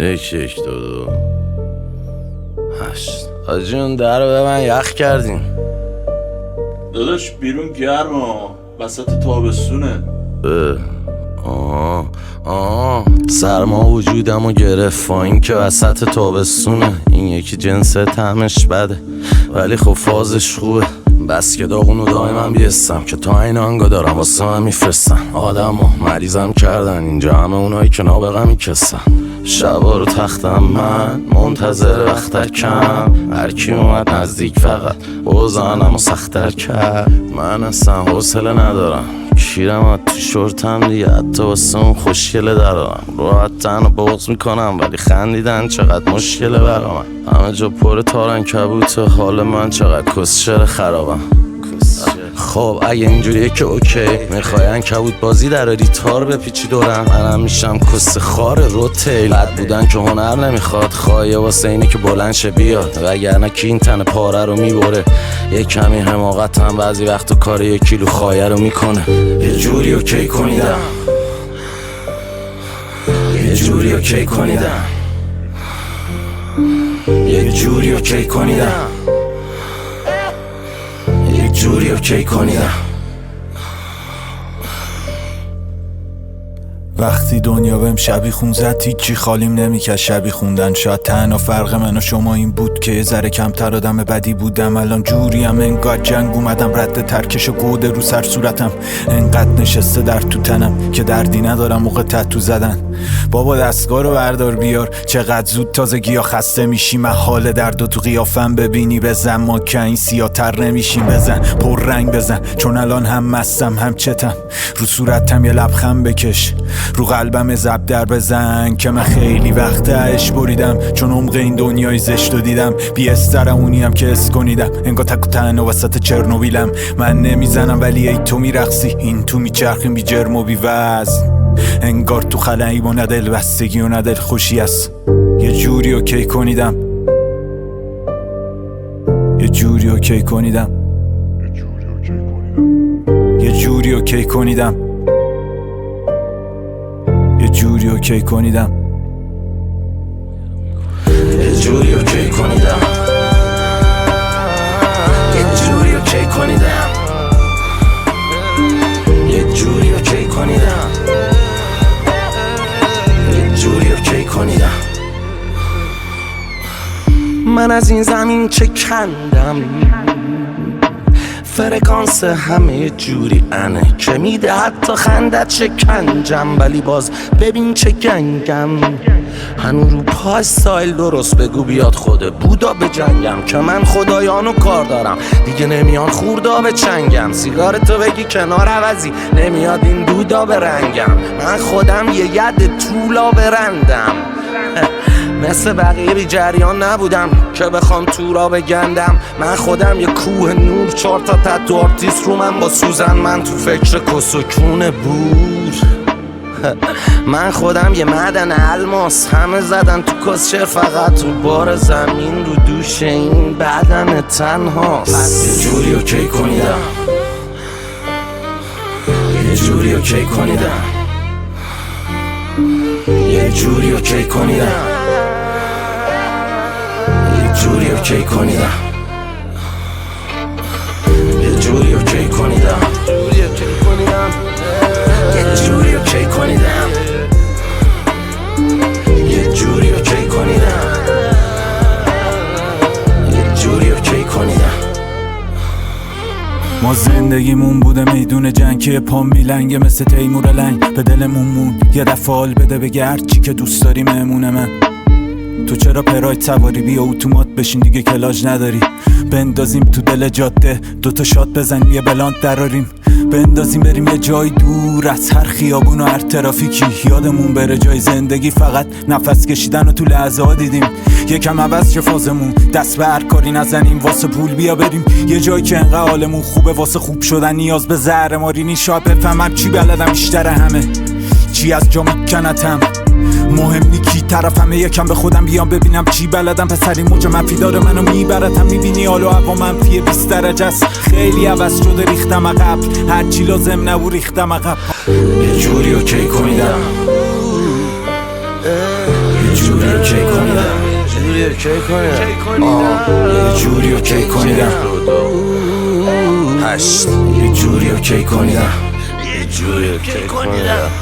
یک دو هشت. آجون در رو به من یخ کردین. داداش بیرون گرمه، وسط تابستونه. سرما وجودمو گرفت با این که وسط تابستونه. این یکی جنس طعمش بده ولی خب فازش خوبه. بس که داغونو دائما بیستم که تا این آنگا دارم واسه من میفرستن. آدمو مریضم کردن اینجا همه اونایی که نابغه میکسن. شبا رو تختم من منتظر وقتکم، هرکی اومد نزدیک فقط بزنم و سختر کرد. من اصلا حوصله ندارم کیرم تو شورتم دیگه، حتی واسه اون خوشگله دارم. راحت تن رو بغض میکنم ولی خندیدن چقدر مشکله برا من. همه جا پر تارن کبوته، حال من چقدر کسشر خرابم. خب اگه اینجوریه که اوکی، میخواین کبوت بازی دراری تار بپیچی دورم، منم میشم کس خار روتیل. بد بودن که هنر نمیخواد، خواهیه واسه اینه که بلند شه بیاد، وگرنه کی این تن پاره رو میبره. یه کمی حماقت هم بعضی وقت کار 1 کیلو خایه رو میکنه. یه جوری اوکی کنیدم، یه جوری اوکی کنیدم، یه جوری اوکی کنیدم، یه جوری اوکی کنیدم. وقتی دنیا بهم شبی خون زد هیچی خالیم نمیکرد شبی خوندن. شاید تنها فرق من و شما این بود که یه ذره کمتر آدم بدی بودم. الان جوریم انگار جنگ اومدم، رد ترکش و گوده رو سر صورتم انقدر نشسته در تو تنم که دردی ندارم موقع تتو زدن. بابا دستگاه رو بردار بیار، چقدر زود تازگی خسته میشی. من حال درد و تو قیافم ببینی بزن، ما که این سیاتر نمیشیم. بزن پر رنگ بزن چون الان هم مستم هم چتم. رو صورتم یه لبخند بکش، رو قلبم زب در بزن که من خیلی وقت عشق بریدم، چون عمق این دنیای زشت رو دیدم. بی استرم اونیم که اسکنیدم، انگار تک و تنها وسط چرنوبیلم. من نمیزنم ولی ای تو میرقصی، این تو میچرخیم بی جرم و بی وزن. انگار تو خلایی و ندل بستگی و ندل خوشی است. یه جوری اوکی کنیدم، یه جوری اوکی کنیدم، یه جوری اوکی کنیدم، یه جوری اوکی کنیدم، یه جوری اوکی کنیدم، یه جوری اوکی کنیدم، یه جوری اوکی کنیدم، یه جوری اوکی کنیدم. من از این زمین چه کندم، فرکانس همه جوری انه که میده حتی خندت شکنجم. ولی باز ببین چه گنگم، هنو رو پای سایل درست بگو بیاد خود بودا به جنگم. که من خدایانو کار دارم دیگه نمیان خوردا به چنگم. سیگارتو بگی کنار عوضی نمیاد این دودا به رنگم. من خودم یه ید طولا برندم، مثل بقیه بی جریان نبودم که بخوام تو را بگندم. من خودم یه کوه نور، 4 تا تتو آرتیست رو من با سوزن. من تو فکر کسکونه بود. من خودم یه معدن الماس، همه زدن تو کسچر فقط رو بار زمین رو دوش این بدن تنهاست. یه جوری اوکی کنیدم، یه جوری اوکی کنیدم، یه جوری اوکی کنیدم، یه جوری اوکی کنیدم، یه جوری اوکی کنیدم، یه جوری اوکی کنیدم، یه جوری اوکی کنیدم، یه جوری اوکی کنیدم. ما زندگیمون بوده میدون جنگ که پام میلنگه مثل تیمور لنگ. به دلمون مون یه دفعه حال بده بگه هرچی که دوست داری مهمونه من. تو چرا پراید سواری بیا اتومات بشین دیگه کلاج نداری. بندازیم تو دل جاده 2 تا شات بزنیم یه بلانت دراریم. بندازیم بریم یه جای دور از هر خیابون و هر ترافیکی. یادمون بره جای زندگی فقط نفس کشیدن و تو لحظه ها دیدیم. یکم عوض شه فازمون، دست به هر کاری نزنیم واسه پول بیا بریم یه جایی که انقدر حالمون خوبه. واسه خوب شدن نیاز به زهر ماری نی. شاید بفهمم چی بلدم بیشتر همه، چی از جا میکنتم. مهم نی کی طرفمه، یکم به خودم بیام ببینم چی بلدم. پسری موج منفی داره منو میبرتم، میبینی حالو هوا منفی 20 درجه است. خیلی عوض شده ریختم عقب، هرچی لازم نبود ریختم عقب. یه جوری اوکی کنیدم، یه جوری اوکی کنیدم جوری اوکی کنیدم یه جوری اوکی کنیدم 8 یه جوری اوکی کنیدم یه جوری اوکی کنیدم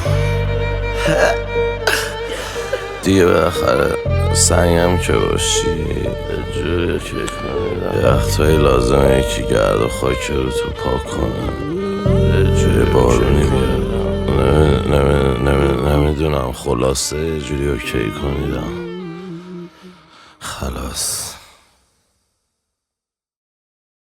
دیگه بالاخره سنگم که باشی یه جوری اوکی کنیدم یه وقتایی لازمه یکی گرد و خاک رو تو پاک کنم یه جوری بارونی بیارم نمیدونم خلاصه یه جوری اوکی کنیدم خلاص